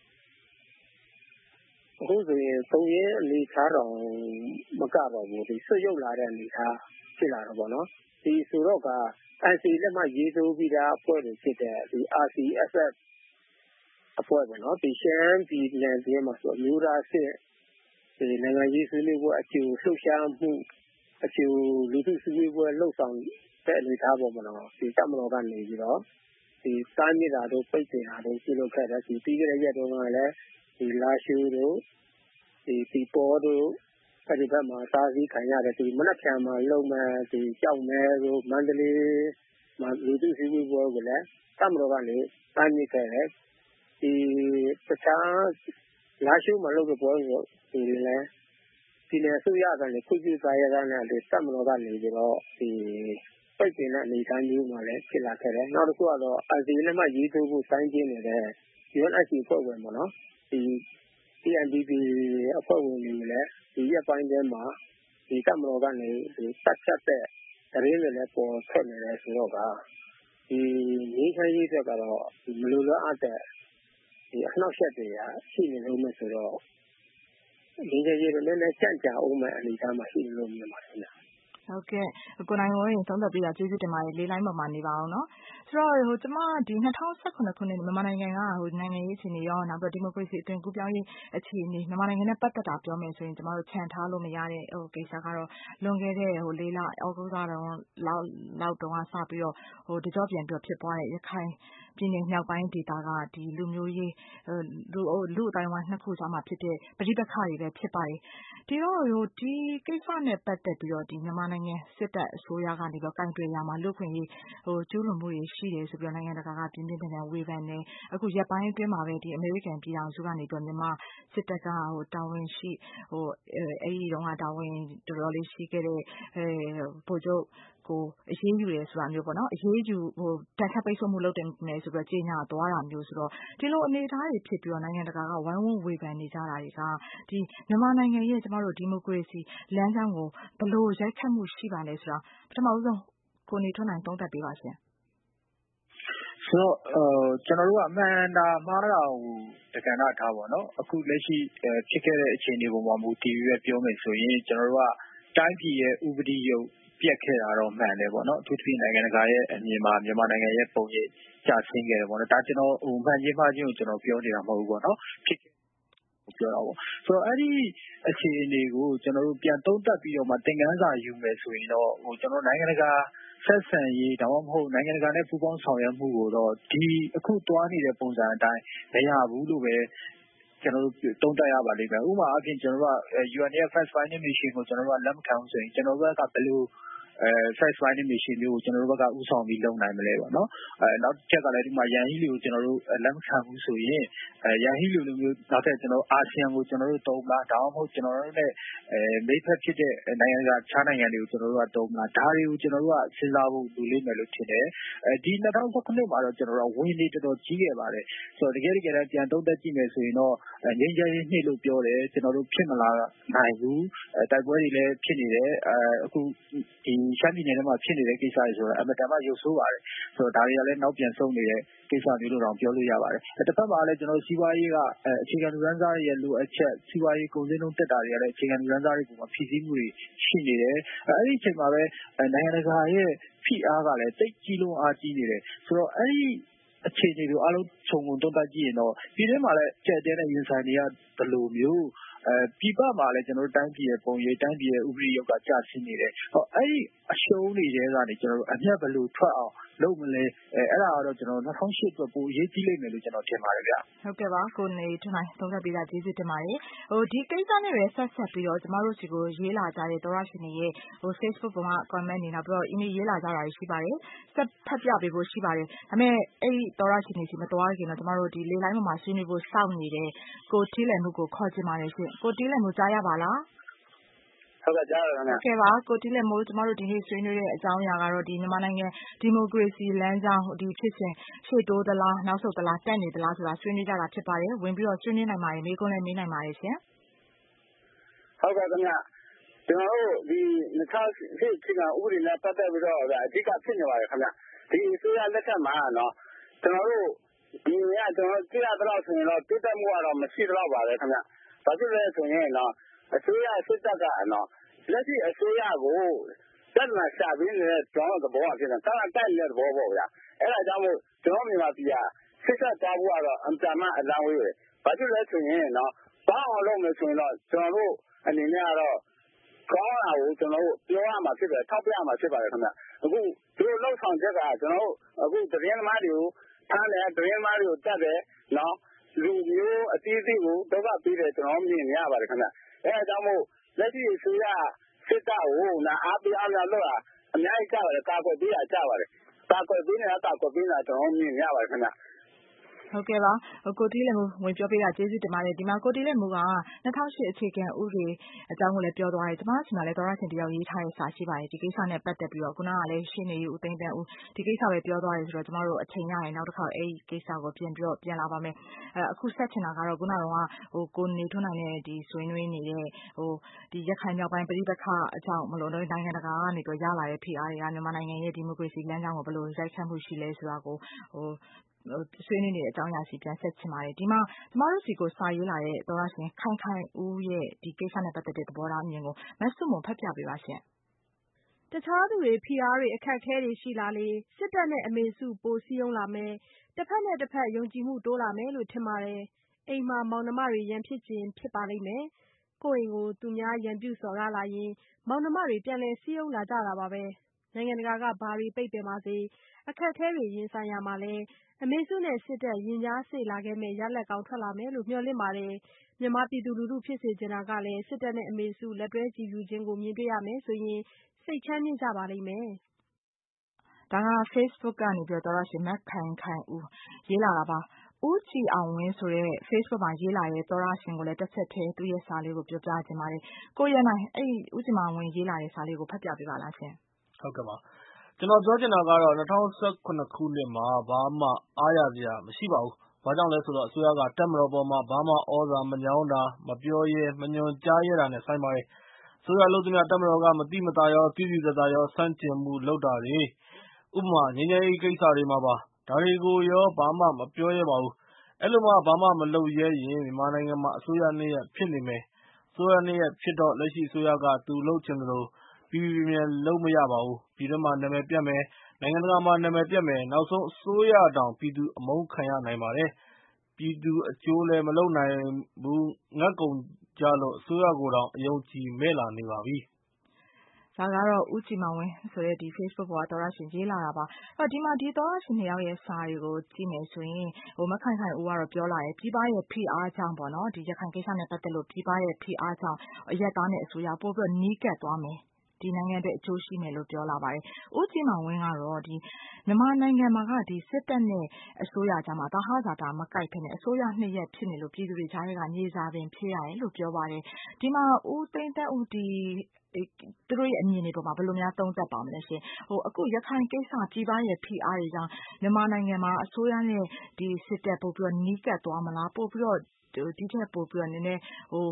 အခုဆိုရင်ဒုံရင်းအနေအထားတော့မကတော့ဘူးဒီဆွတ်ရုပ်လာတဲ့အနေအထားဖြစ်လာတော့ပေါ့နော်ဒီဆိုတော့က ICA လက်မှတ်ရေးထိုးပြီးသားအဖွဲ့တွေဖြစ်တဲ့ဒီ RCSS အဖွဲ့ပေါ့နော်ဒီရှမ်းပြည်နယ်ပြည်မှာဆိုမျိုးသားစစ်ဒီနိုင်ငံရေးဆွေးနွေးပွဲအကျိုးလှုပ်ရှားမှုအကျိုးလူထုဆွေးနွေးပွဲလှုပ်ဆောင်တဲ့အနေအထားပေါ့မနော်ဒီတမတော်ကနေပြီးတော့ဒီတားမြစ်တာတို့ပိတ်ပင်တာတို့ပြုလုပ်ခဲ့တဲ့ဒီပြီးခဲ့တဲ့ရက်တုန်းကလည်းဒီလာရှိုးတို့ဒီပေါ်တို့အဲဒီဘက်မှာစားစည်းခံရတယ်ဒီမနက်ဖြန်မှာလုံမဲ့ဒီကြောက်မဲတို့မန္တလေးမှာလူထုဆွေးနွေးပွဲကိုလည်းတမတော်ကနေတားမြစ်ခဲ့တယ်ဒီတခြားလာရှိုးမှာလုပ်တဲ့ပွဲကိုဒီလည်းဒီနယ်အစိုးရကနေခွင့်ပြုစာရတဲ့နဲ့ဒီတမတော်ကနေပြီးတော့ဒီပိတ်ပင်တဲ့အနေအထားမျိုးမှာလည်းဖြစ်လာခဲ့တယ်နောက်တစ်ခုကတော့ NCA လက်မှတ်ရေးထိုးဖို့စိုင်းပြင်းနေတဲ့ UNSC အဖွဲ့ဝင်ပေါ့နော်ဒီ CNDP အဖွဲ့ဝင်တွေလည်းဒီရက်ပိုင်းထဲမှာဒီတပ်မတော်ကနေဒီတက်ချက်တဲ့သတင်းတွေလည်းပေါ်ထွက်နေတယ်ဆိုတော့ဒီငြိမ်းချမ်းရေးအတွက်ကတော့မလိုလားအပ်တဲ့ဒီအနှောက်အယှက်တွေကရှိနေလို့မယ်ဆိုတော့ငြိမ်းချမ်းရေးတော့လည်းကြန့်ကြာအောင်မဲ့အနေအထားမှာရှိနေလို့မြင်ပါတယ်ခင်ဗျာဟုတ်ကဲ့ကိုနိုင်ဝင်းသုံးသပ်ပေးတာကျေးဇူးတင်ပါတယ်လေးလိုင်းပေါ်မှာနေပါအောင်နော်ဆိုတော့ကျမဒီ2018ခုနှစ်မြန်မာနိုင်ငံကနိုင်ငံရေးအခြေအနေရောနောက်ပြီးဒီမိုကရေစီအသွင်ကူးပြောင်းရေးအခြေအနေမြန်မာနိုင်ငံနဲ့ပတ်သက်တာပြောမယ်ဆိုရင်ကျမတို့ခြံထားလို့မရတဲ့ကိစ္စကတော့လွန်ခဲ့တဲ့4လဩဂုတ်လလောက်တုန်းကစပြီးတော့တကြောပြန်ပြီးဖြစ်ပွားတဲ့ရခိုင်ပြည်နယ်မြောက်ပိုင်းဒေသကဒီလူမျိုးရေးလူအတိုင်းဝိုင်းနှစ်ခုကြားမှာဖြစ်တဲ့ပဋိပက္ခတွေပဲဖြစ်ပါတယ်ဒီတော့ဒီကိစ္စနဲ့ပတ်သက်ပြီးတော့ဒီမြန်မာနိုင်ငံစစ်တပ်အစိုးရကနေပြီးကင်တွယ်ရမှာလူခွင့်ရေးကျူးလွန်မှုတွေရှိတယ်ဆိုပြီးတော့နိုင်ငံတကာကပြင်းပြင်းထန်ထန်ဝေဖန်နေအခုရက်ပိုင်းအတွင်းမှာပဲဒီအမေရိကန်ပြည်ထောင်စုကနေပြီးမြန်မာစစ်တပ်ကတာဝန်ရှိအဲဒီတုန်းကတာဝန်တော်တော်လေးရှိခဲ့တဲ့ဗိုလ်ချုပ်ကိုအရေးယူရဲဆိုတာမျိုးပေါ့နော်အရေးယူတန်ခတ်ပိတ်ဆို့မှုလုပ်တယ်မယ်ဆိုပြီးတော့ကြေညာသွားတာမျိုးဆိုတော့ဒီလိုအနေအထားတွေဖြစ်ပြီးတော့နိုင်ငံတကာကဝိုင်းဝန်းဝေဖန်နေကြတာတွေကဒီမြန်မာနိုင်ငံရဲ့ကျမတို့ဒီမိုကရေစီလမ်းကြောင်းကိုဘယ်လိုရိုက်ခတ်မှုရှိပါလဲဆိုတာပထမဆုံးကိုနေထွန်းနိုင်သုံးသပ်ပေးပါရှင်ဆိုတော့ကျွန်တော်တို့ကအမှန်တာမှားတာကိုတက္ကနာထားပါတော့အခုလက်ရှိဖြစ်ခဲ့တဲ့အခြေအနေပုံမှာမူတည်ပြီးပြောမယ်ဆိုရင်ကျွန်တော်တို့ကတိုင်းပြည်ရဲ့ဥပဒေရုပ်ပြက်ခဲ့တာတော့မှန်တယ်ပေါ့နော်အထူးသဖြင့်နိုင်ငံတကာရဲ့အမြင်မှာမြန်မာနိုင်ငံရဲ့ပုံရိပ်ကျဆင်းခဲ့တယ်ပေါ့နော်ဒါကျွန်တော်မှန်ချင်းမှားချင်းကိုကျွန်တော်ပြောနေတာမဟုတ်ဘူးပေါ့နော်ဖြစ်ပြောတာပေါ့ဆိုတော့အဲ့ဒီအခြေအနေကိုကျွန်တော်တို့ပြန်သုံးသပ်ပြီးတော့မှသင်ခန်းစာယူမယ်ဆိုရင်တော့ကျွန်တော်နိုင်ငံတကာဆက်ဆံရေးဒါမှမဟုတ်နိုင်ငံတကာနဲ့ပူးပေါင်းဆောင်ရွက်မှုကိုတော့ဒီအခုတွားနေတဲ့ပုံစံအတိုင်းမရဘူးလို့ပဲကျွန်တော်တို့တုံးတက်ရပါလိမ့်မယ်ဥပမာအပြင်ကျွန်တော်တို့က UN ရဲ့ First Finding Mission ကိုကျွန်တော်တို့ကလက်မခံဘူးဆိုရင်ကျွန်တော်တို့ကဘယ်လိုFirst Finding Mission မျိုးကိုကျွန်တော်တို့ဘက်ကဥဆောင်ပြီးလုပ်နိုင်မလဲပေါ့နော်နောက်တစ်ချက်ကလည်းဒီမှာရန်ဟီလီကိုကျွန်တော်တို့လက်မခံဘူးဆိုရင်ရန်ဟီလီလိုမျိုးနောက်ထပ်ကျွန်တော်အာဆီယံကိုကျွန်တော်တို့တုံးလားဒါမှမဟုတ်ကျွန်တော်တို့နဲ့မိတ်ဖက်ဖြစ်တဲ့နိုင်ငံကခြားနိုင်ငံတွေကိုကျွန်တော်တို့ကတုံးလားဒါတွေကိုကျွန်တော်တို့ကစဉ်းစားဖို့လိုလိမ့်မယ်လို့ထင်တယ်ဒီ2019မှာတော့ကျွန်တော်တို့ဝင်နေတော်တော်ကြီးခဲ့ပါတယ်ဆိုတော့တကယ်တမ်းပြန်သုံးသပ်ကြည့်မယ်ဆိုရင်တော့ငြိမ်းချမ်းရေးနှစ်လို့ပြောတယ်ကျွန်တော်တို့ဖြစ်မလာနိုင်ဘူးတိုက်ပွဲတွေလည်းဖြစ်နေတယ်အခုဒီရှမ်းပြည်နယ်ထဲမှာဖြစ်နေတဲ့ကိစ္စတွေဆိုတော့အမတန်မှရုပ်ဆိုးပါတယ်ဆိုတော့ဒါတွေကလည်းနောက်ပြန်ဆုံးနေတဲ့ကိစ္စမျိုးလို့တော့ပြောလို့ရပါတယ်တစ်ဖက်မှာလည်းကျွန်တော်စီးပွားရေးကအခြေခံလူတန်းစားတွေရဲ့လိုအပ်ချက်စီးပွားရေးကုန်စည်နှုန်းတက်တာတွေကလည်းအခြေခံလူတန်းစားတွေကိုဖြည့်ဆည်းမှုတွေရှိနေတယ်အဲ့ဒီအချိန်မှာပဲနိုင်ငံတကာရဲ့ဖိအားကလည်းတိတ်ကြီးလုံးအားကြီးနေတယ်ဆိုတော့အဲ့ဒီအခြေအနေတွေအားလုံးခြုံငုံသုံးသပ်ကြည့်ရင်တော့ဒီထဲမှာလည်းကြက်တဲတဲ့ရင်ဆိုင်တွေကဘယ်လိုမျိုးပြပမှာလည်းကျွန်တော်တို့တိုင်းပြည်ရဲ့ပုံရိပ်တိုင်းပြည်ရဲ့ဥပဒေရုပ်ကကျဆင်းနေတယ်ဟောအဲ့ဒီအရှုံးတွေထဲကနေကျွန်တော်တို့အမျက်ဘယ်လိုထွက်အောင်လုပ်မလဲအဲ့ဒါကတော့ကျွန်တော်2008အတွက်ပိုအရေးကြီးလိမ့်မယ်လို့ကျွန်တော်ထင်ပါတယ်ဗျဟုတ်ကဲ့ပါကိုနေထွန်းနိုင်သုံးသပ်ပေးတာကျေးဇူးတင်ပါတယ်ဒီကိစ္စနဲ့ပဲဆက်ပြီးတော့ကျမတို့စီကိုရေးလာကြတဲ့သောရရှင်တွေရဲ့Facebook ပေါ်မှာ comment နေနောက်ပြီးတော့ email ရေးလာကြတာရှိပါတယ်ဆက်ဖတ်ပြပေးဖို့ရှိပါတယ်ဒါပေမဲ့အဲ့ဒီသောရရှင်တွေစီမတော်ခင်တော့ကျမတို့ဒီလေးလိုင်းပေါ်မှာဆွေးနွေးဖို့စောင့်နေတဲ့ကိုတီးလည်မှုကိုခေါ်ချင်ပါတယ်ရှင်ကိုတီးလည်မှုကြားရပါလားဟုတ်ကဲ့ကြားရပါမယ်ဟုတ်ကဲ့ပါကိုတီးလည်မိုးကျမတို့ဒီနေ့ဆွေးနွေးတဲ့အကြောင်းအရာကတော့ဒီမြန်မာနိုင်ငံဒီမိုကရေစီလမ်းကြောင်းဒီဖြစ်စဉ်ရှေ့တိုးသလားနောက်ဆုတ်သလားတက်နေသလားဆိုတာဆွေးနွေးကြတာဖြစ်ပါတယ်ဝင်ပြီးတော့ဆွေးနွေးနိုင်ပါတယ်မေးခွန်းလည်းမေးနိုင်ပါတယ်ရှင်ဟုတ်ကဲ့ခင်ဗျကျွန်တော်တို့ဒီ2008ချိန်ကဥပဒေနဲ့ပတ်သက်ပြီးတော့အဓိကဖြစ်နေပါတယ်ခင်ဗျဒီအစိုးရလက်ထက်မှာနော်ကျွန်တော်တို့ဒီကကျွန်တော်ကြည့်ရတော့ဆိုရင်တော့တိုးတက်မှုကတော့မရှိတော့ပါဘူးခင်ဗျဘာဖြစ်လဲဆိုရင်တော့အစိုးရစစ်တပ်ကနော်လက်ရှိအစိုးရကိုတက်လာရှာပြီးနေတဲ့ကျွန်တော်သဘောအဖြစ်နဲ့တိုက်နေတဲ့သဘောပေါ့ဗျာအဲ့ဒါကြောင့်မို့ကျွန်တော်မြန်မာပြည်ကစစ်တပ်သွားဖို့ကတော့အမှန်မှအလံဝေးတယ်ဘာဖြစ်လဲဆိုရင်နော်ဘာအောင်လုပ်မယ်ဆိုရင်တော့ကျွန်တော်တို့အနေနဲ့ကတော့ကောင်းတာကိုကျွန်တော်တို့ပြောရမှာဖြစ်တယ်ထောက်ပြရမှာဖြစ်ပါတယ်ခင်ဗျအခုဒီလိုလှုပ်ဆောင်ချက်ကကျွန်တော်တို့အခုသတင်းသမားတွေကိုဖမ်းတယ်သတင်းသမားတွေကိုတတ်တယ်နော်လူမျိုးအသီးသီးကိုဒုက္ခပေးတယ်ကျွန်တော်မြင်ရပါတယ်ခင်ဗျအဲဒါကြောင့်မို့လက်ရှိအစိုးရစစ်တပ်ကိုအားပေးအားလုပ်တာအများကြီးကြပါတယ်ကာကွယ်ပေးတာကြပါတယ်ကာကွယ်ပေးနေတာကျွန်တော်မြင်ရပါတယ်ခင်ဗျဟုတ်ကဲ့ပါကိုတီးလက်မှုဝင်ပြောပေးတာကျေးဇူးတင်ပါတယ်ဒီမှာကိုတီးလက်မှုက2008အခြေခံဥပဒေအကြောင်းကိုလည်းပြောသွားတယ်ကျမတို့ဆီမှာလည်းသောရရှင်တယောက်ရေးထားတဲ့စာရှိပါတယ်ဒီကိစ္စနဲ့ပတ်သက်ပြီးတော့ခုနကလည်းရှင်းနေဦးသိန်းတန်းဦးဒီကိစ္စပဲပြောသွားတယ်ဆိုတော့ကျမတို့အချိန်ရရင်နောက်တစ်ခါအဲ့ဒီကိစ္စကိုပြန်လာပါမယ်အခုဆက်ချင်တာကတော့ခုနကတော့ကိုနေထွန်းနိုင်တဲ့ဒီဆွေးနွေးနေတဲ့ဒီရခိုင်မြောက်ပိုင်းပြည်ပခါအကြောင်းမလို့နိုင်ငံတကာကနေတော့ရလာတဲ့ဖိအားတွေကမြန်မာနိုင်ငံရဲ့ဒီမိုကရေစီလမ်းကြောင်းကိုဘယ်လိုရိုက်ခတ်မှုရှိလဲဆိုတာကိုဆွေးနွေးနေတဲ့အကြောင်းအရာစီပြန်ဆက်ချင်ပါတယ်ဒီမှာကျမတို့စီကိုစာရေးလာတဲ့သောရရှင်ခိုင်ခိုင်ဦးရဲ့ဒီကိစ္စနဲ့ပတ်သက်တဲ့သဘောထားအမြင်ကိုမဆုမွန်ဖတ်ပြပေးပါရှင်တခြားသူတွေဖိအားတွေအခက်အခဲတွေရှိလာလေစစ်တပ်နဲ့အမေစုပိုစည်းရုံးလာမယ်တစ်ဖက်နဲ့တစ်ဖက်ယုံကြည်မှုတိုးလာမယ်လို့ထင်ပါတယ်အိမ်မှာမောင်နှမတွေရန်ဖြစ်ခြင်းဖြစ်ပါလိမ့်မယ်ကိုယ့်အိမ်ကိုသူများရန်ပြုစော်ကားလာရင်မောင်နှမတွေပြန်လဲစည်းရုံးလာကြတာပါပဲနိုင်ငံတကာကဘာတွေပိတ်ပင်ပါစေအခက်အခဲတွေရင်ဆိုင်ရမှာလဲအမေစုနဲ့စစ်တပ်ရင်ကြားစေ့လာခဲ့မဲ့ရလက်ကောင်းထွက်လာမယ်လို့မျှော်လင့်ပါတယ်မြန်မာပြည်သူလူထုဖြစ်စေချင်တာကလည်းစစ်တပ်နဲ့အမေစုလက်တွဲကြည်ဖြူခြင်းကိုမြင်တွေ့ရမယ်ဆိုရင်စိတ်ချမ်းမြေ့ကြပါလိမ့်မယ်ဒါက Facebook ကနေပြီးတော့သောရရှင်မက်ခိုင်ခိုင်ဦးရေးလာတာပါဦးကြည်အောင်ဝင်းဆိုတဲ့ Facebook မှာရေးလာတဲ့သောရရှင်ကိုလည်းတစ်ဆက်တည်းသူ့ရဲ့စာလေးကိုပြောပြခြင်းပါတယ်ကိုရနိုင်အဲ့ဦးကြည်အောင်ဝင်းရေးလာတဲ့စာလေးကိုဖတ်ပြပေးပါလားရှင်ဟုတ်ကဲ့ပါကျွန်တော်ပြောချင်တာကတော့2019ခုနှစ်မှာဘာမှအားရစရာမရှိပါဘူးဘာကြောင့်လဲဆိုတော့အစိုးရကတက်မတော်ပေါ်မှာဘာမှဩဇာမညောင်းတာမပြောရဲမညွန်ကြားရဲတာနဲ့ဆိုင်ပါတယ်ဆိုရလို့သူများတက်မတော်ကမတိမတာရောပြည့်ပြည့်သားသားရောစန့်ကျင်မှုလုပ်တာတွေဥပမာငញ្ញရေးကိစ္စတွေမှာပါဒါတွေကိုရောဘာမှမပြောရဲပါဘူးအဲ့လိုမှဘာမှမလုပ်ရဲရင်မြန်မာနိုင်ငံမှာအစိုးရနှစ်ရပ်ဖြစ်နေမယ်အစိုးရနှစ်ရပ်ဖြစ်တော့လက်ရှိအစိုးရကသူလုပ်ချင်တယ်လို့ပြည်ပြင်းလုံးမရပါဘူးပြည်တွင်းမှာနာမည်ပြတ်မယ်နိုင်ငံတကာမှာနာမည်ပြတ်မယ်နောက်ဆုံးအစိုးရတောင်ပြည်သူအမုန်းခံရနိုင်ပါတယ်ပြည်သူအကျိုးလည်းမလုပ်နိုင်ဘူးငတ်ကုန်ကြလို့အစိုးရကိုတောင်အယုံကြည်မဲ့လာနေပါပြီဒါကတော့ဦးကြည်မောင်ဝင်းဆိုတဲ့ဒီ Facebook ပေါ်ကသောရရှင်ရေးလာတာပါဒီမှာဒီသောရရှင်နှစ်ယောက်ရဲ့စာတွေကိုကြည့်မယ်ဆိုရင်မခိုင်ခိုင်ဦးကတော့ပြောလာတယ်ပြည်ပရဲ့ဖိအားကြောင့်ပေါ့နော်ဒီရခိုင်ကိစ္စနဲ့ပတ်သက်လို့ပြည်ပရဲ့ဖိအားကြောင့်အရက်သားနဲ့အစိုးရပို့ပြီးနီးကပ်သွားမယ်ဒီနိုင်ငံအတွက်အကျိုးရှိမယ်လို့ပြောလာပါတယ်ဦးကြည်မောင်ဝင်းကတော့ဒီမြန်မာနိုင်ငံမှာကဒီစစ်တပ်နဲ့အစိုးရကြားမှာတဟဇာတာမကိုက်ဖ ೇನೆ အစိုးရနှစ်ရပ်ဖြစ်နေလို့ပြည်သူတွေကြားကမြေစာပင်ဖြစ်ရတယ်လို့ပြောပါတယ်ဒီမှာဦးသိန်းသက်ဦးဒီသူတို့ရဲ့အမြင်တွေပေါ်မှာဘယ်လိုများသုံးသပ်ပါမလဲရှင်အခုရခိုင်ကိစ္စပြည်ပရဲ့ဖိအားတွေကြောင့်မြန်မာနိုင်ငံမှာအစိုးရနဲ့ဒီစစ်တပ်ပို့ပြီးနီးကပ်သွားမလားပို့ပြီးဒီထက်ပို့ပြီးနည်းနည်း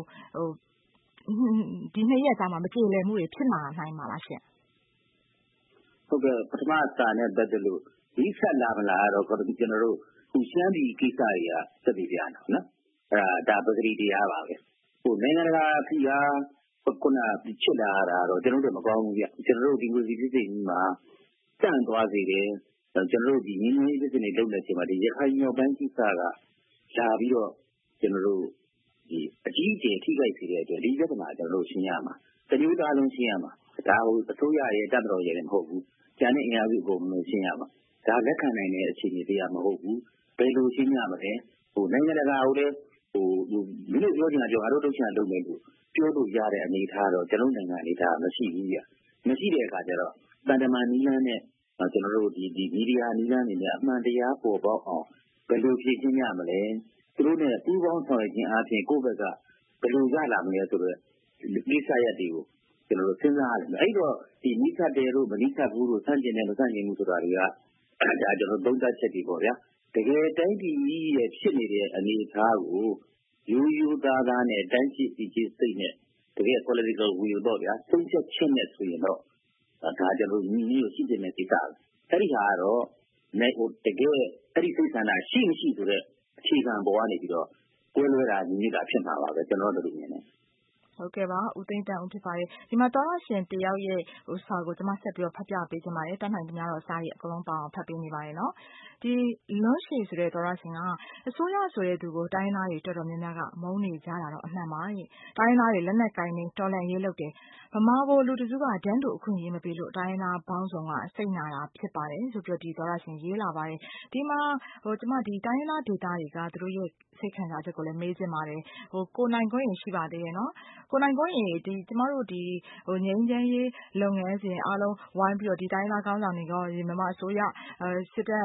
ဒီနှစ်ရက်ကြားမှာမကြေလည်မှုတွေဖြစ်လာနိုင်မှာလားရှင်ဟုတ်ကဲ့ပထမစာနဲ့ပတ်သက်လို့ဒီဆက်လာမလားတော့ကျွန်တော်တို့ခုရှမ်းပြည်ကိစ္စတွေကသက်သေပြနော်အဲ့ဒါပဂတိတရားပါပဲနိုင်ငံတကာဖိအားခုနဖြစ်လာတာတော့ကျွန်တော်တို့မကောင်းဘူးဗျကျွန်တော်တို့ဒီမိုကရေစီပြည်ကြီးမှာတန့်သွားစေတယ်ကျွန်တော်တို့ဒီငင်းငင်းစစ်စစ်နေလုပ်နေချိန်မှာဒီရခိုင်မြောက်ပိုင်းကိစ္စကလာပြီးတော့ကျွန်တော်တို့ဒီအကြီးအကျယ်ထိခိုက်စေတဲ့အတွက်ဒီပြဿနာကျွန်တော်တို့ရှင်းရမှာတမျိုးသားလုံးရှင်းရမှာဒါဟိုအစိုးရရဲ့တပ်မတော်ရဲ့လည်းမဟုတ်ဘူးကျန်တဲ့အင်အားစုအကုန်လုံးရှင်းရမှာဒါလက်ခံနိုင်တဲ့အခြေအနေတရားမဟုတ်ဘူးဘယ်လိုရှင်းရမလဲနိုင်ငံတကာကိုလည်းမင်းတို့ပြောချင်တာပြောငါတို့လုပ်ချင်တာလုပ်မယ်လို့ပြောလို့ရတဲ့အနေအထားတော့ကျွန်တော်နိုင်ငံအနေအထားမရှိဘူးဗျမရှိတဲ့အခါကျတော့တန်တမာနီးလန်းနဲ့ကျွန်တော်တို့ဒီမီဒီယာနီးလန်းနေနဲ့အမှန်တရားပေါ်ပေါက်အောင်ဘယ်လိုဖြည့်ရှင်းရမလဲသူတို့နဲ့ပူးပေါင်းဆောင်ရွက်ခြင်းအပြင်ကိုယ့်ဘက်ကဘယ်လိုရလာမလဲဆိုတော့ဒီစာရက်တွေကိုကျွန်တော်တို့စဉ်းစားရတယ်အဲ့တော့ဒီမိခတ်တယ်လို့မနိခတ်ဘူးလို့စန့်ကျင်တယ်လို့စန့်ကျင်မှုဆိုတာတွေကဒါကျွန်တော်သုံးသပ်ချက်တွေပေါ့ဗျာတကယ်တိုင်းပြည်ရဲ့ဖြစ်နေတဲ့အနေအထားကိုရိုးရိုးသားသားနဲ့တိုင်းပြည်စီကြီးစိတ်နဲ့တကယ် political will တော့ဗျာသုံးချက်ချင်းနဲ့ဆိုရင်တော့ဒါကျွန်တော်ညီမျိုးရှိတဲ့ကိစ္စအဲ့ဒီဟာကတော့တကယ်အဲ့ဒီစိတ်ဆန္ဒရှိမရှိဆိုတဲ့အခြေခံပေါ်ကနေပြီးတော့ကွဲလွဲတာညီမျိုးတာဖြစ်မှာပါပဲကျွန်တော်တို့မြင်တယ်ဟုတ်ကဲ့ပါဦးသိန်းတန်းဦးဖြစ်ပါတယ်ဒီမှာသောရရှင်တယောက်ရဲ့စာကိုကျွန်မဆက်ပြီးတော့ဖတ်ပြပေးခြင်းပါတယ်တန်းနိုင်သမျှတော့စာရီအကုန်လုံးပါအောင်ဖတ်ပေးနေပါတယ်နော်ဒီလွန်ရှည်ဆိုတဲ့သောရရှင်ကအစိုးရဆိုတဲ့သူကိုတိုင်းသားတွေတော်တော်များများကမုန်းနေကြတာတော့အမှန်ပါရဲ့တိုင်းသားတွေလက်နက်ကိုင်းနေတော်လှန်ရေးလုပ်တယ်ဗမာကိုလူတစုကဒန်းတူအခွင့်အရေးမပေးလို့တိုင်းသားပေါင်းစုံကစိတ်နာတာဖြစ်ပါတယ်ဆိုပြီးဒီသောရရှင်ရေးလာပါတယ်ဒီမှာကျွန်မဒီတိုင်းသားဒေသတွေကသူတို့ရဲ့စိတ်ခံစားချက်ကိုလည်းမေးချင်ပါတယ်ကိုနိုင်ခွင့်ရှိပါသေးရဲ့နော်ကိုနိုင်ခွင့်ဒီကျမတို့ဒီငြိမ်းချမ်းရေးလုပ်ငန်းစဉ်အားလုံးဝိုင်းပြီးတော့ဒီတိုင်းသားခေါင်းဆောင်တွေကမြန်မာအစိုးရစစ်တပ်ခေါင်း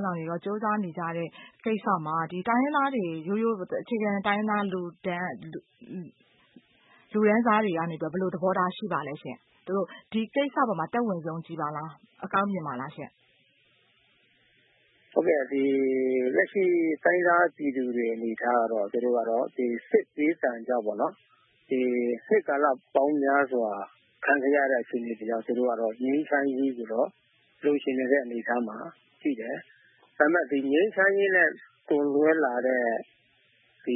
င်းဆောင်တွေတော့ကြိုးစားနေကြတဲ့ကိစ္စမှာဒီတိုင်းရင်းသားတွေရိုးရိုးအခြေခံတိုင်းရင်းသားလူတန်းစားတွေကနေဘယ်လိုသဘောထားရှိပါလဲရှင်။သူတို့ဒီကိစ္စပေါ်မှာတက်ဝင်ယုံကြည်ပါလား။အကောင်းမြင်ပါလားရှင်။ဟုတ်ကဲ့ဒီလက်ရှိတိုင်းသားပြည်သူတွေအနေထားတော့သူတို့ကတော့ဒီစစ်ပေးဆံကြောက်ပေါ့နော်ဒီစစ်ကာလပေါင်းများစွာခံရတဲ့အခြေအနေတွေကြောင့်သူတို့ကတော့ငြိမ်းချမ်းရေးဆိုတော့လူရှင်နေတဲ့အနေထားမှာရှိတယ်။ဒါပေမဲ့ဒီငြိမ်းချမ်းရေးနဲ့ကိုလွဲလာတဲ့ဒီ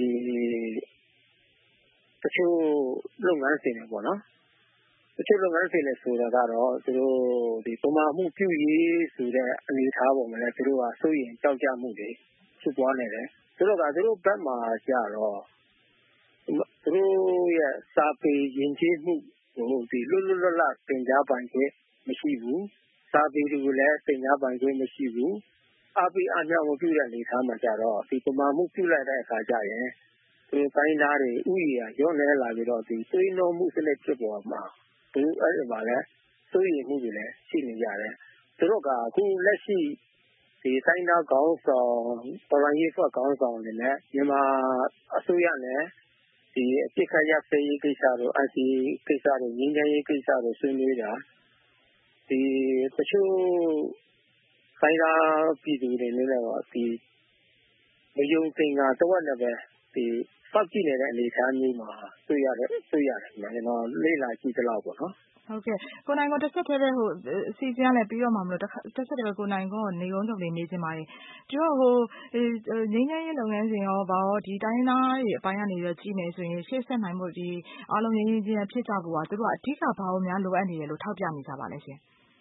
တချို့လုပ်ငန်းစဉ်တွေပေါ့နော်တချို့လုပ်ငန်းစဉ်တွေဆိုတာကတော့သူတို့ဒီပုံမှန်မှုပြုရေးဆိုတဲ့အနေအထားပေါ်မှာလည်းသူတို့ကစိုးရင်ကြောက်ကြမှုတွေဖြစ်ပွားနေတယ်။သူတို့ဘက်မှာကျတော့သူတို့ရဲ့စာပေယဉ်ကျေးမှုကိုဒီလွတ်လပ်သင်ကြားပိုင်ခွင့်မရှိဘူး။စာပေတွေကိုလည်းသင်ကြားပိုင်ခွင့်မရှိဘူး။အားပေးအားမြောက်မပြုတဲ့အနေအထားမှာကျတော့ဒီပုံမှန်မှုပြုလိုက်တဲ့အခါကျရင်သူတို့တိုင်းသားတွေဥယျာဉ်ရောနေလာပြီးတော့ဒီသွေးနှောမှုစနစ်ဖြစ်ပေါ်မှာသူအဲ့ဒီမှာလည်းစိုးရိမ်မှုတွေလည်းရှိနေကြတယ်။သူတို့ကအခုလက်ရှိဒီတိုင်းသားခေါင်းဆောင်တော်လှန်ရေးဖွဲ့ခေါင်းဆောင်တွေနဲ့မြန်မာအစိုးရနဲ့ဒီအပြစ်ခတ်ရပ်စဲရေးကိစ္စတို့ICCကိစ္စတို့ငြိမ်းချမ်းရေးကိစ္စတို့ဆွေးနွေးတာဒီတချို့တိုင်းသားပြည်သူတွေနဲ့တော့ဒီမယုံသင်္ကာတဝက်လည်းပဲဒီစောင့်ကြည့်နေတဲ့အနေအထားမျိုးမှာတွေ့ရတယ်ကျွန်တော်လေ့လာကြည့်သလောက်ပေါ့နော်ဟုတ်ကဲ့ကိုနိုင်ကိုတစ်ဆက်တည်းပဲအစီအစဉ်ကလည်းပြီးတော့မှမလို့တစ်ဆက်တည်းပဲကိုနိုင်ကိုနေကုန်းချုပ်နေနေချင်းပါတယ်ဒီတော့ငြိမ်းချမ်းရေးလုပ်ငန်းစဉ်ရောဘာရောဒီတိုင်းသားတွေအပိုင်းကနေကြည့်မယ်ဆိုရင်ရှေ့ဆက်နိုင်ဖို့ဒီအားလုံးငြိမ်းချမ်းဖြစ်ကြဖို့ကသူတို့ကအဓိကဘာလို့များလိုအပ်နေတယ်လို့ထောက်ပြနေကြပါလဲရှင်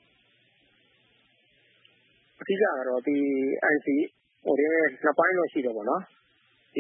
အဓိကကတော့ဒီ IC နှစ်ပိုင်းတော့ရှိတယ်ပေါ့နော်ဒီ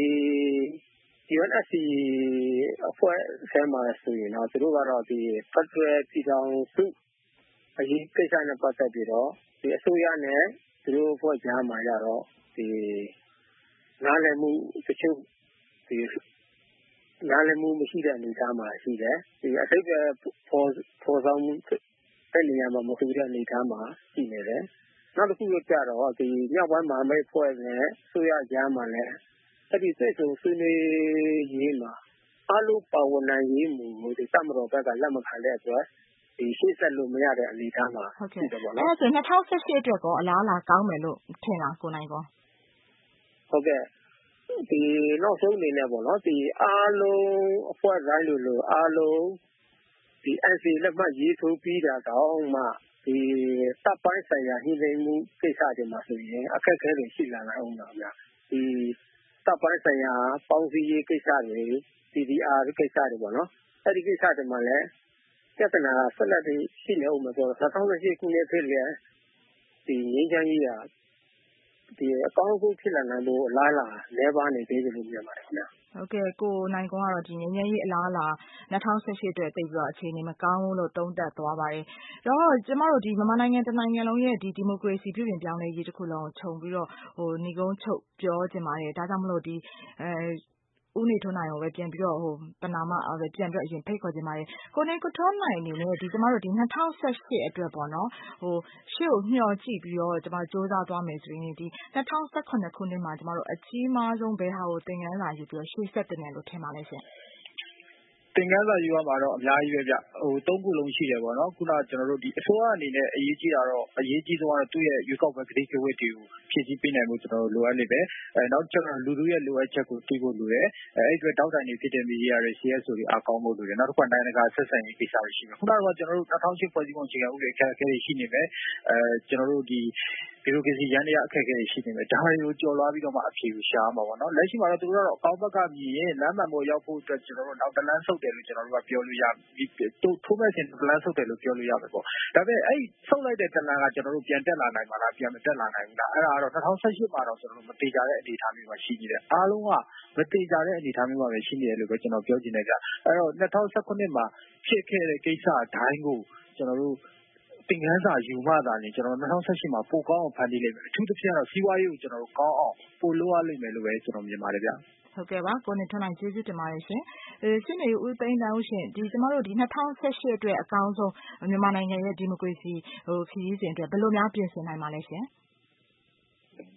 UNSC အဖွဲ့အစည်းမှာဆိုရင်တော့သူတို့ကတော့ဒီ Federal ပြည်ထောင်စုအရေးကိစ္စနဲ့ပတ်သက်ပြီးတော့ဒီအစိုးရနဲ့သူတို့အဖွဲ့ကြားမှာကြတော့ဒီနားလည်မှုတချို့ဒီနားလည်မှုမရှိတဲ့အနေအထားမှာရှိတယ်ဒီအစိတ်ပဲပေါ်ဆောင်မှုတဲ့နေရာမှာမဟုတ်တဲ့အနေအထားမှာရှိနေတယ်နောက်တစ်ခုကကြတော့ဒီမြောက်ပိုင်းမဟာမိတ်ဖွဲ့နဲ့အစိုးရကြားမှာလည်းအဲ့ဒီစိတ်ဆိုဆွေးနွေးရေးမှာအလုံးပါဝင်နိုင်ရေးမူကိုဒီတမတော်ဘက်ကလက်မခံတဲ့အတွက်ဒီရှေ့ဆက်လို့မရတဲ့အနေအထားမှာရှိတယ်ပေါ့နော်အဲ့ဒါဆို2018အတွက်ကောအလားအလာကောင်းမယ်လို့ထင်လားကိုနိုင်ကောဟုတ်ကဲ့ဒီနောက်ဆုံးအနေနဲ့ပေါ့နော်ဒီအားလုံးအဖွဲ့တိုင်းလို့အားလုံးဒီ NCA လက်မှတ်ရေးထိုးပြီးတာတောင်မှဒီတပ်ပိုင်းဆိုင်ရာညှိနှိုင်းမှုကိစ္စတွေမှာဆိုရင်အခက်အခဲတွေရှိလာနိုင်အောင်ပါဗျာဒီတပ်ပိုင်းဆိုင်ရာပေါင်းစည်းရေးကိစ္စတွေ CDR ကိစ္စတွေပေါ့နော်အဲ့ဒီကိစ္စတွေမှာလည်းပြဿနာဆက်လက်ပြီးရှိနေအောင်မဆိုတော့2018ခုနှစ်ဖြစ်လေဒီငြိမ်းချမ်းရေးကဒီအကောင်းဆုံးဖြစ်လာနိုင်ဖို့အလားအလာလဲပါနေသေးတယ်လို့မြင်ပါတယ်ခင်ဗျာဟုတ်ကဲ့ကိုနိုင်ကွန်းကတော့ဒီငြိမ်းချမ်းရေးအလားအလာ2018အတွက်သိပြီးတော့အခြေအနေမကောင်းဘူးလို့သုံးသပ်သွားပါတယ်။တော့ကျမတို့ဒီမြန်မာနိုင်ငံတနိုင်ငံလုံးရဲ့ဒီမိုကရေစီပြုပြင်ပြောင်းလဲရေးတစ်ခုလုံးကိုခြုံပြီးတော့ဏီကုန်းချုပ်ပြောချင်ပါတယ်။ဒါကြောင့်မလို့ဒီဦးနေထွန်းနိုင်ကိုပဲပြန်ပြီးတော့ပနာမပြန်ပြီးတော့အရင်ဖိတ်ခေါ်ချင်ပါတယ်။ကိုနေထွန်းနိုင်အနေနဲ့ဒီကျမတို့ဒီ2018အတွက်ပေါ့နော်ရှေ့ကိုမျှော်ကြည့်ပြီးတော့ကျမတို့စူးစမ်းသွားမယ်ဆိုရင်ဒီ2018ခုနှစ်မှာကျမတို့အကြီးမားဆုံးဘယ်ဟာကိုသင်ခန်းစာယူပြီးတော့ရှေ့ဆက်တင်တယ်လို့ထင်ပါလဲရှင်။သင်ခန်းစာယူရမှာတော့အများကြီးပဲဗျသုံးခုလုံးရှိတယ်ပေါ့နော်ခုနကျွန်တော်တို့ဒီအစိုးရအနေနဲ့အရေးကြီးဆုံးကတော့သူ့ရဲ့ရွေးကောက်ပွဲကတိကဝတ်တွေကိုဖြည့်ဆည်းပေးနိုင်ဖို့ကျွန်တော်တို့လိုအပ်နေပဲနောက်ကျတော့လူထုရဲ့လိုအပ်ချက်ကိုသိဖို့လိုတယ်အဲ့အတွက်တောက်တိုင်တွေဖြစ်တဲ့မီဒီယာတွေ CSO တွေအားကောင်းဖို့လိုတယ်နောက်တစ်ခါတိုင်းကဆက်ဆံရေးကိစ္စတွေရှိမယ်ခုနကကျွန်တော်တို့2008ဖွဲ့စည်းပုံအခြေခံဥပဒေအခက်အခဲတွေရှိနေမယ်ကျွန်တော်တို့ဒီဘီရိုကရေစီရန်တရားအခက်အခဲတွေရှိနေမယ်ဒါတွေကိုကျော်လွှားပြီးတော့မှအဖြေကိုရှာမှာပေါ့နော်လက်ရှိမှာတော့သူတို့ကတော့အကောင်းဘက်ကမြင်ရင်လမ်းမှန်ပေါ်ရောက်ဖို့အတွက်ကျွန်တော်တို့နောက်တလန်းဆုပ်တယ်လို့ကျွန်တော်တို့ကပြောလို့ရပြီထိုးမဲ့စဉ်တလန်းဆုပ်တယ်လို့ပြောလို့ရမယ်ပေါ့ဒါပေမဲ့အဲ့ဆုပ်လိုက်တဲ့တလန်းကကျွန်တော်တို့ပြန်တက်လာနိုင်မှာလားပြန်မတက်လာနိုင်ဘူးလားအဲ့ဒါကတော့2018မှာတော့ကျွန်တော်တို့မတေချာတဲ့အနေအထားမျိုးမှာရှိနေတယ်အားလုံးကမတေချာတဲ့အနေအထားမျိုးမှာပဲရှိနေတယ်လို့ပဲကျွန်တော်ပြောချင်တယ်ကြအဲ့တော့2019မှာဖြစ်ခဲ့တဲ့ကိစ္စတိုင်းကိုကျွန်တော်တို့သင်ခန်းစာယူမှသာလေကျွန်တော်2018မှာပိုကောင်းအောင်ဖန်တီးလိမ့်မယ်အထူးသဖြင့်တော့စီးပွားရေးကိုကျွန်တော်တို့ကောင်းအောင်ပိုလုပ်ရလိမ့်မယ်လို့ပဲကျွန်တော်မြင်ပါတယ်ဗျဟုတ်ကဲ့ပါကိုနေထွန်းနိုင်ကျေးဇူးတင်ပါတယ်ရှင်ရှင်းနေဦးသိန်းတန်းဦးရှင်ဒီကျမတို့ဒီ2018အတွက်အကောင်းဆုံးမြန်မာနိုင်ငံရဲ့ဒီမိုကရေစီခရီးစဉ်အတွက်ဘယ်လိုများပြင်ဆင်နိုင်မှာလဲရှင်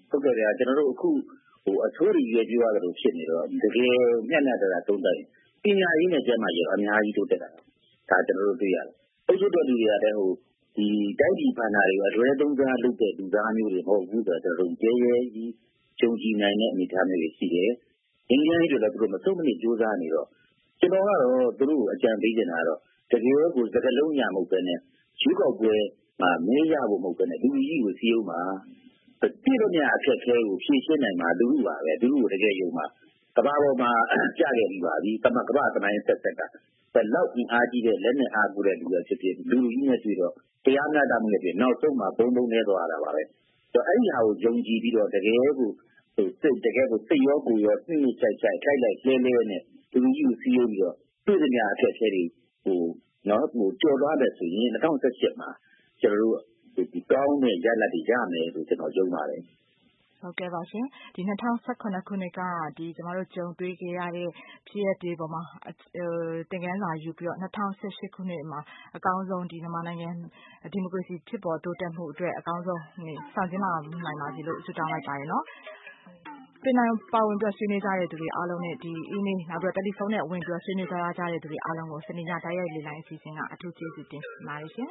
ဟုတ်ကဲ့ဗျာကျွန်တော်တို့အခုအဆိုးတွေရွေးပြောရသလိုဖြစ်နေတော့တကယ်မျက်နှာတရာသုံးသပ်ရင်ပညာရေးနဲ့ကျန်းမာရေးအများကြီးတိုးတက်တာဒါကျွန်တော်တို့တွေ့ရတယ်အုပ်ချုပ်တဲ့လူတွေကလည်းဒီတိုက်ပြည်ဖန်တာတွေအရွယ်သုံးစားလုပ်တဲ့လူသားမျိုးတွေမဟုတ်ဘူးဆိုတော့ကျွန်တော်တို့ရဲရဲကြီးကြုံကြည်နိုင်တဲ့အနေအထားမျိုးတွေရှိတယ်ငင်းငင်းတွေလည်းသူတို့မစုံမနစ်ကြိုးစားနေတော့ကျွန်တော်ကတော့သူတို့ကိုအကြံပေးနေတာတော့တကယ်ကိုစကလုံးညာမဟုတ်ပဲနဲ့ရွေးကောက်ပွဲမှာမဲရဖို့မဟုတ်ပဲနဲ့လူကြီးကိုစီးအောင်ပါပြည်တော်များအခက်အခဲကိုဖြေရှင်းနိုင်မှာလူလူပါပဲလူလူကိုတကယ်ယုံမှာကဘာပေါ်မှာကြားခဲ့ပြီးပါပြီကဘာသမိုင်းဆက်ဆက်ကဘယ်လောက်ကြီးအားကြီးတဲ့လက်နဲ့အားကိုးတဲ့လူတွေဖြစ်ဖြစ်လူကြီးနဲ့တွေ့တော့တရားမျှတမှုနဲ့ပြနောက်ဆုံးမှာဘုံနေသွားတာပါပဲဆိုတော့အဲ့ဒီဟာကိုယုံကြည်ပြီးတော့တကယ်ကိုစိတ်ရောကိုယ်ရောနှိမ့်နှိမ့်ချိုက်ချိုက်ခိုက်လိုက်လဲလဲနဲ့လူကြီးကိုစီးပြီးတော့တွေ့တဲ့များအခက်အခဲတွေကြော်သွားတယ်ဆိုရင်2017မှာကျွန်တော်တို့ဒီကောင်းတဲ့ရလဒ်တွေရမယ်လို့ကျွန်တော်ယုံပါတယ်ဟုတ်ကဲ့ပါရှင်ဒီ2018ခုနှစ်ကဒီကျမတို့ကြုံတွေ့ခဲ့ရတဲ့ဖြစ်ရပ်တွေပေါ်မှာသင်ခန်းစာယူပြီးတော့2018ခုနှစ်မှာအကောင်းဆုံးဒီမြန်မာနိုင်ငံဒီမိုကရေစီဖြစ်ပေါ်တိုးတက်မှုအတွက်အကောင်းဆုံးဆောင်ကျဉ်းလာနိုင်ပါစေလို့ဆုတောင်းလိုက်ပါတယ်နော်ပြန်ပါဝင်ပြီးဆွေးနွေးကြတဲ့သူတွေအားလုံးနဲ့ဒီအီးမေးလ်နောက်ပြီးတယ်လီဖုန်းနဲ့ဝင်ပြီးဆွေးနွေးကြတဲ့သူတွေအားလုံးကိုစနေညတိုက်ရိုက်လေ့လာအစီအစဉ်ကအထူးကျေးဇူးတင်ပါတယ်ရှင်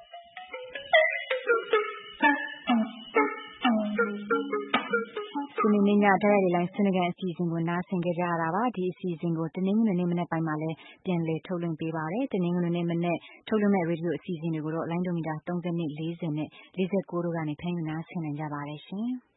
ဒီနေ့ညတိုက်ရိုက်လေ့လာဆွေးနွေးတဲ့အစီအစဉ်ကိုနားဆင်ကြရတာပါဒီအစီအစဉ်ကိုတနင်္ဂနွေနေ့မနက်ပိုင်းမှာလည်းပြန်လည်ထုတ်လွှင့်ပေးပါတယ်တနင်္ဂနွေနေ့မနက်ထုတ်လွှင့်တဲ့ရေဒီယိုအစီအစဉ်တွေကိုတော့လိုင်းဒိုမီတာ30နဲ့40နဲ့49တို့ကနေဖမ်းယူနားဆင်နိုင်ကြပါတယ်ရှင်